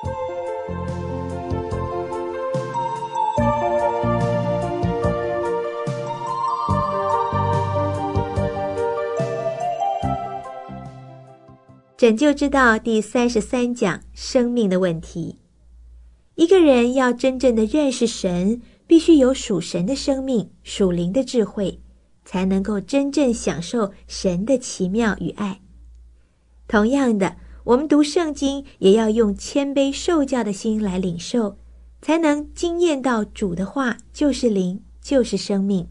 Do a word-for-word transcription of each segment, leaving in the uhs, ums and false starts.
拯救之道第三十三讲，生命的问题。一个人要真正的认识神，必须有属神的生命，属灵的智慧，才能够真正享受神的奇妙与爱。同样的，我们读圣经也要用谦卑受教的心来领受，才能经验到主的话就是灵，就是生命。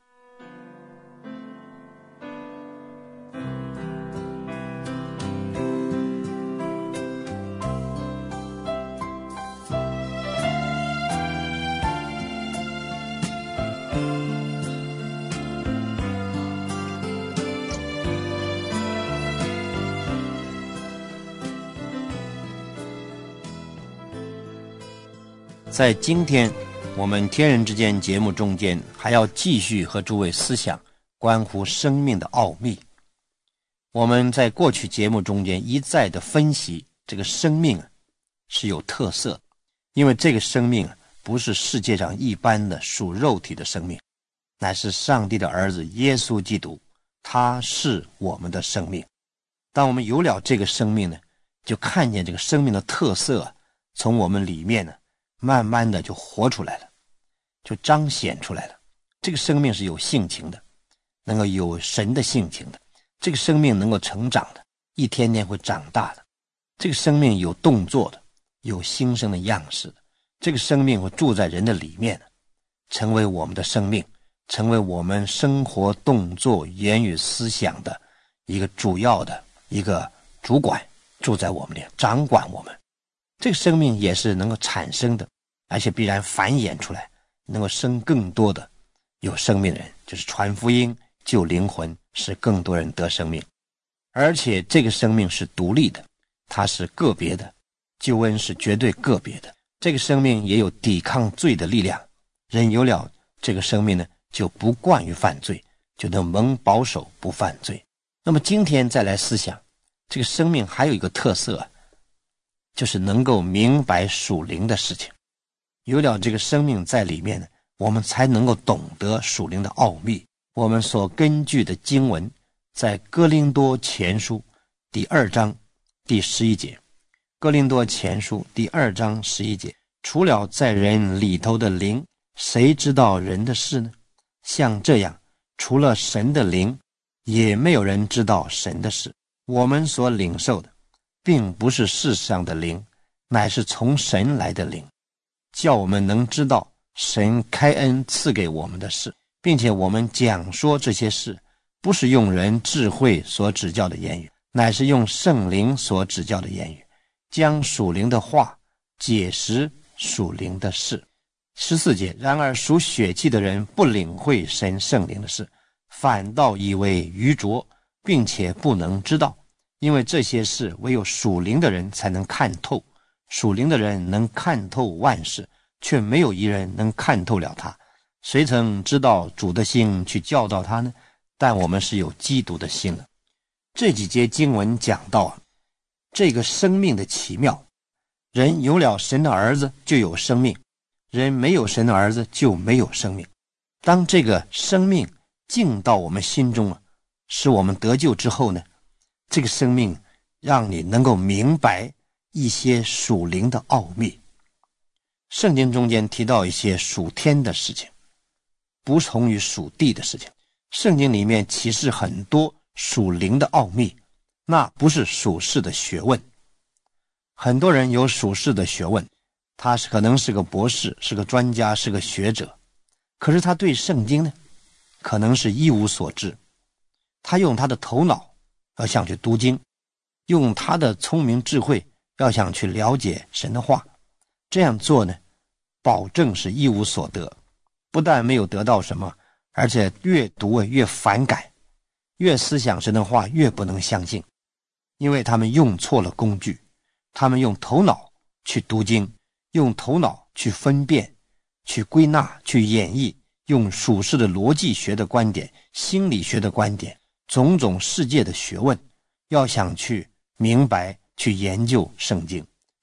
在今天我们天人之间节目中间，还要继续和诸位思想关乎生命的奥秘。我们在过去节目中间一再的分析，这个生命是有特色，因为这个生命不是世界上一般的属肉体的生命，乃是上帝的儿子耶稣基督，他是我们的生命。当我们有了这个生命呢，就看见这个生命的特色从我们里面呢慢慢的就活出来了，就彰显出来了。这个生命是有性情的，能够有神的性情的，这个生命能够成长的，一天天会长大的，这个生命有动作的，有新生的样式的，这个生命会住在人的里面的，成为我们的生命，成为我们生活动作言语思想的一个主要的一个主管，住在我们里，掌管我们。这个生命也是能够产生的，而且必然繁衍出来，能够生更多的有生命的人，就是传福音救灵魂，使更多人得生命。而且这个生命是独立的，它是个别的，救恩是绝对个别的。这个生命也有抵抗罪的力量，人有了这个生命呢，就不惯于犯罪，就能蒙保守不犯罪。那么今天再来思想，这个生命还有一个特色，就是能够明白属灵的事情。有了这个生命在里面呢，我们才能够懂得属灵的奥秘。我们所根据的经文在哥林多前书第二章第十一节，哥林多前书第二章十一节，除了在人里头的灵，谁知道人的事呢？像这样，除了神的灵，也没有人知道神的事。我们所领受的并不是世上的灵，乃是从神来的灵，叫我们能知道神开恩赐给我们的事，并且我们讲说这些事，不是用人智慧所指教的言语，乃是用圣灵所指教的言语，将属灵的话解释属灵的事。十四节，然而属血气的人不领会神圣灵的事，反倒以为愚拙，并且不能知道，因为这些事唯有属灵的人才能看透。属灵的人能看透万事，却没有一人能看透了他。谁曾知道主的心去教导他呢？但我们是有基督的心了。这几节经文讲到这个生命的奇妙，人有了神的儿子就有生命，人没有神的儿子就没有生命。当这个生命进到我们心中啊，使我们得救之后呢，这个生命让你能够明白一些属灵的奥秘。圣经中间提到一些属天的事情，不同于属地的事情。圣经里面启示很多属灵的奥秘，那不是属世的学问。很多人有属世的学问，他是可能是个博士，是个专家，是个学者，可是他对圣经呢，可能是一无所知。他用他的头脑要想去读经，用他的聪明智慧要想去了解神的话，这样做呢，保证是一无所得。不但没有得到什么，而且越读越反感，越思想神的话越不能相信，因为他们用错了工具。他们用头脑去读经，用头脑去分辨，去归纳，去演绎，用属世的逻辑学的观点，心理学的观点，种种世界的学问，要想去明白，去研究圣经，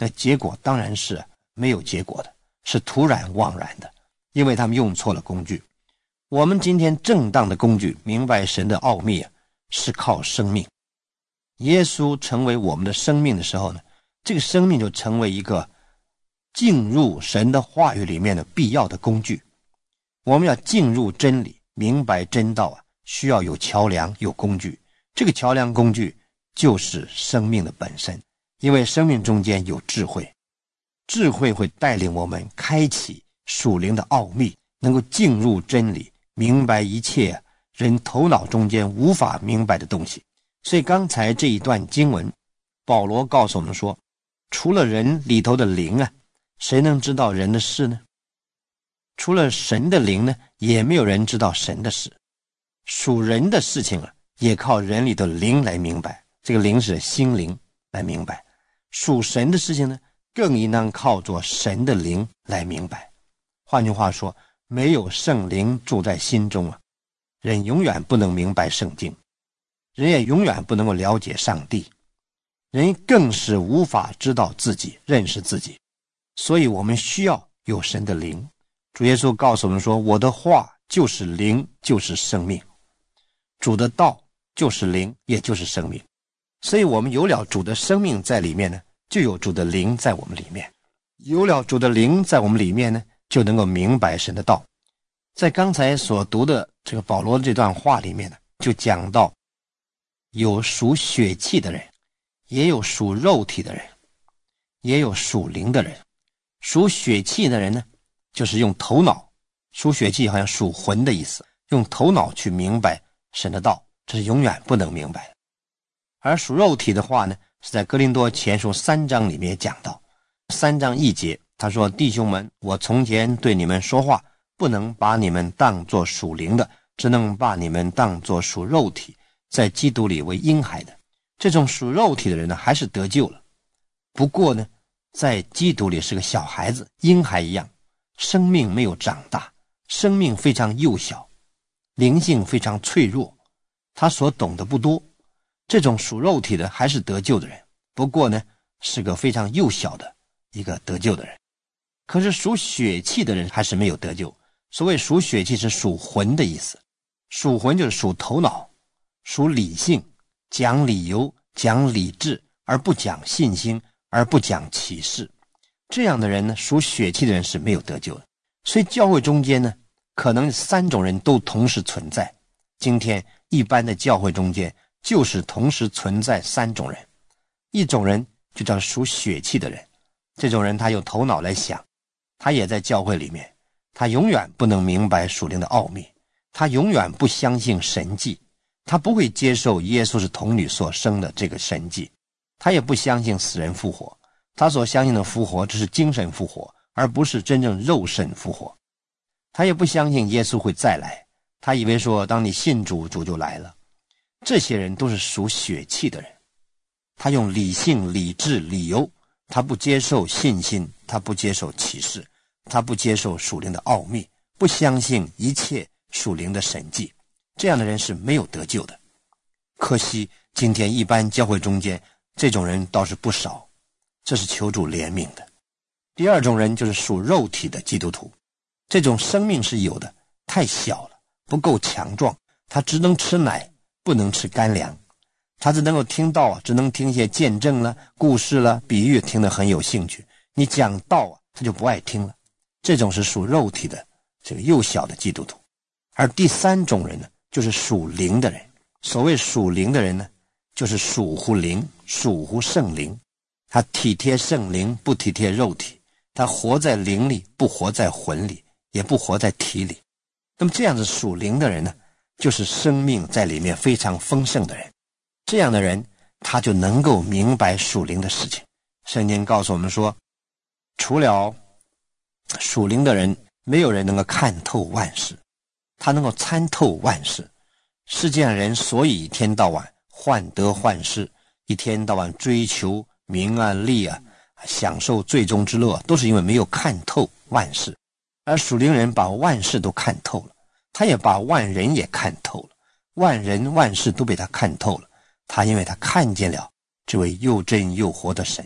那结果当然是没有结果的，是徒然枉然的，因为他们用错了工具。我们今天正当的工具，明白神的奥秘啊，是靠生命。耶稣成为我们的生命的时候呢，这个生命就成为一个进入神的话语里面的必要的工具。我们要进入真理，明白真道啊，需要有桥梁，有工具。这个桥梁工具就是生命的本身，因为生命中间有智慧，智慧会带领我们开启属灵的奥秘，能够进入真理，明白一切人头脑中间无法明白的东西。所以刚才这一段经文，保罗告诉我们说，除了人里头的灵啊，谁能知道人的事呢？除了神的灵呢，也没有人知道神的事。属人的事情啊，也靠人里的灵来明白，这个灵是心灵来明白。属神的事情呢，更应当靠着神的灵来明白。换句话说，没有圣灵住在心中啊，人永远不能明白圣经，人也永远不能够了解上帝，人更是无法知道自己，认识自己。所以我们需要有神的灵。主耶稣告诉我们说，我的话就是灵，就是生命。主的道就是灵，也就是生命。所以我们有了主的生命在里面呢，就有主的灵在我们里面。有了主的灵在我们里面呢，就能够明白神的道。在刚才所读的这个保罗这段话里面呢，就讲到有属血气的人，也有属肉体的人，也有属灵的人。属血气的人呢，就是用头脑，属血气好像属魂的意思，用头脑去明白神的道，这是永远不能明白的。而属肉体的话呢，是在哥林多前书三章里面讲到，三章一节，他说，弟兄们，我从前对你们说话，不能把你们当作属灵的，只能把你们当作属肉体，在基督里为婴孩的。这种属肉体的人呢，还是得救了，不过呢，在基督里是个小孩子，婴孩一样，生命没有长大，生命非常幼小，灵性非常脆弱，他所懂得不多。这种属肉体的还是得救的人，不过呢，是个非常幼小的一个得救的人。可是属血气的人还是没有得救。所谓属血气是属魂的意思，属魂就是属头脑，属理性，讲理由，讲理智，而不讲信心，而不讲启示。这样的人呢，属血气的人是没有得救的。所以教会中间呢，可能三种人都同时存在。今天一般的教会中间就是同时存在三种人。一种人就叫属血气的人，这种人他用头脑来想，他也在教会里面，他永远不能明白属灵的奥秘，他永远不相信神迹，他不会接受耶稣是童女所生的这个神迹，他也不相信死人复活，他所相信的复活只是精神复活，而不是真正肉身复活。他也不相信耶稣会再来，他以为说当你信主，主就来了。这些人都是属血气的人，他用理性、理智、理由，他不接受信心，他不接受启示，他不接受属灵的奥秘，不相信一切属灵的神迹。这样的人是没有得救的。可惜今天一般教会中间这种人倒是不少，这是求主怜悯的。第二种人就是属肉体的基督徒，这种生命是有的，太小了，不够强壮，他只能吃奶，不能吃干粮，他只能够听道，只能听一些见证了、故事了、比喻，听得很有兴趣。你讲道啊，他就不爱听了。这种是属肉体的这个幼小的基督徒。而第三种人呢，就是属灵的人。所谓属灵的人呢，就是属乎灵，属乎圣灵，他体贴圣灵，不体贴肉体，他活在灵里，不活在魂里，也不活在体里。那么这样子属灵的人呢，就是生命在里面非常丰盛的人。这样的人他就能够明白属灵的事情。圣经告诉我们说，除了属灵的人，没有人能够看透万事，他能够参透万事。世界上人所以一天到晚患得患失，一天到晚追求名啊利啊，享受最终之乐，都是因为没有看透万事。而属灵人把万事都看透了，他也把万人也看透了，万人万事都被他看透了。他因为他看见了这位又真又活的神，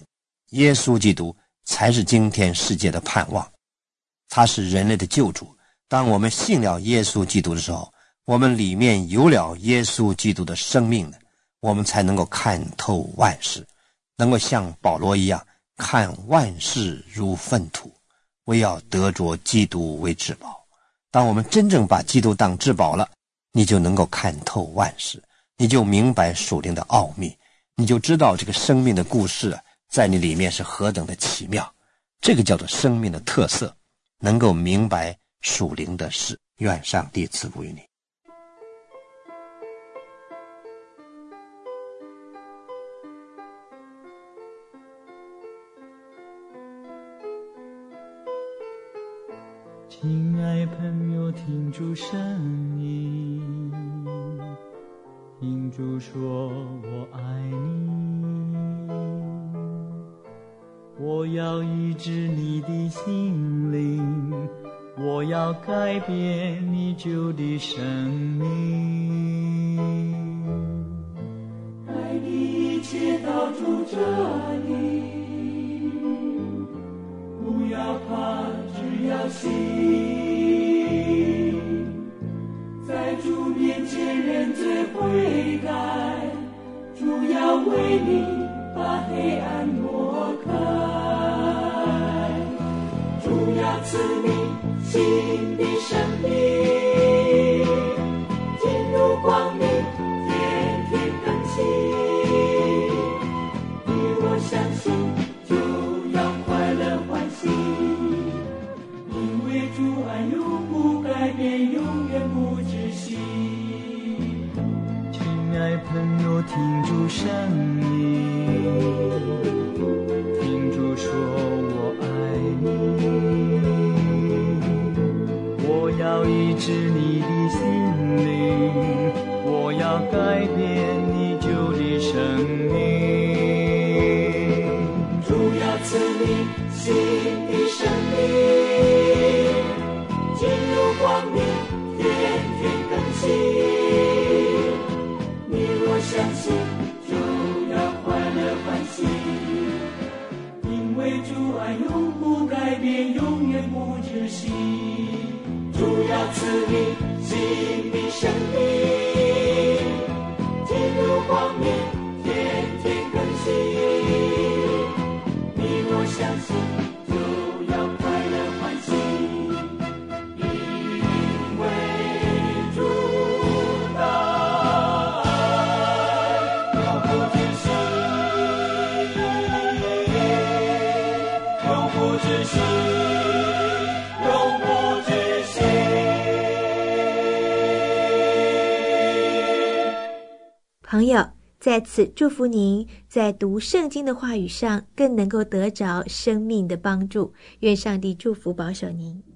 耶稣基督才是今天世界的盼望，他是人类的救主。当我们信了耶稣基督的时候，我们里面有了耶稣基督的生命呢，我们才能够看透万事，能够像保罗一样看万事如粪土，唯要得着基督为至宝。当我们真正把基督当至宝了，你就能够看透万事，你就明白属灵的奥秘，你就知道这个生命的故事在你里面是何等的奇妙。这个叫做生命的特色，能够明白属灵的事。愿上帝赐福于你。 亲爱朋友，听主声音，听主说我爱你，我要医治你的心灵，我要改变你旧的生命。爱的一切到主这里，不要怕，只要信，在主面前认罪悔改，主要为你把黑暗挪开，主要赐你新的生命，进入光明，天天更新。你若相信，就要快乐欢喜，因为主爱永不改变，永远不止息。亲爱朋友，听主声音，听主说我爱你，我要医治你的心灵，我要改变你旧的生命。主要赐你新的生命，进入光明，天天更新。你若相信，就要快乐欢喜，因为主爱永不改变，永远不止息。主要赐你新的生命，进入光明，天天更新。你若相信，就要快乐欢喜，因为主的爱永不止息，永不止息，永不止息。 朋友，在此祝福您在读圣经的话语上更能够得着生命的帮助。愿上帝祝福保守您。